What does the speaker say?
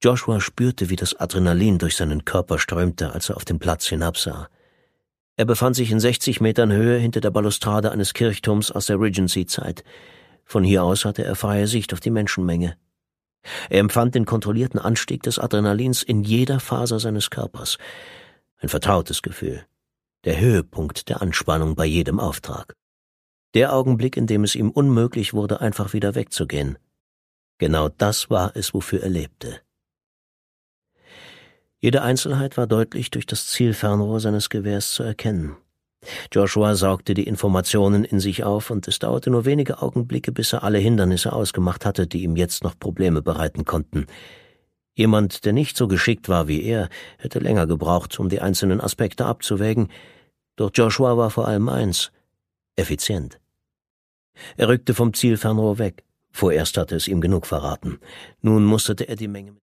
Joshua spürte, wie das Adrenalin durch seinen Körper strömte, als er auf den Platz hinabsah. Er befand sich in 60 Metern Höhe hinter der Balustrade eines Kirchturms aus der Regency-Zeit. Von hier aus hatte er freie Sicht auf die Menschenmenge. Er empfand den kontrollierten Anstieg des Adrenalins in jeder Faser seines Körpers. Ein vertrautes Gefühl. Der Höhepunkt der Anspannung bei jedem Auftrag. Der Augenblick, in dem es ihm unmöglich wurde, einfach wieder wegzugehen. Genau das war es, wofür er lebte. Jede Einzelheit war deutlich durch das Zielfernrohr seines Gewehrs zu erkennen. Joshua saugte die Informationen in sich auf, und es dauerte nur wenige Augenblicke, bis er alle Hindernisse ausgemacht hatte, die ihm jetzt noch Probleme bereiten konnten. Jemand, der nicht so geschickt war wie er, hätte länger gebraucht, um die einzelnen Aspekte abzuwägen, doch Joshua war vor allem eins: effizient. Er rückte vom Zielfernrohr weg. Vorerst hatte es ihm genug verraten. Nun musterte er die Menge